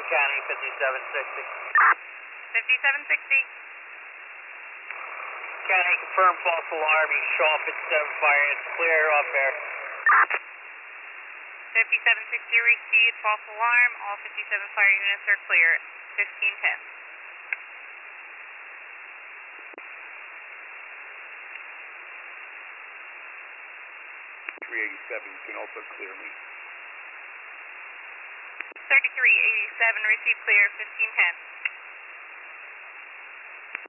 County, 5760. 5760. County, confirm false alarm. You show up at 7 fire. It's clear up there. 5760 received, false alarm. All 57 fire units are clear. 1510. 387, you can also clear me. 3387 received, clear. 1510.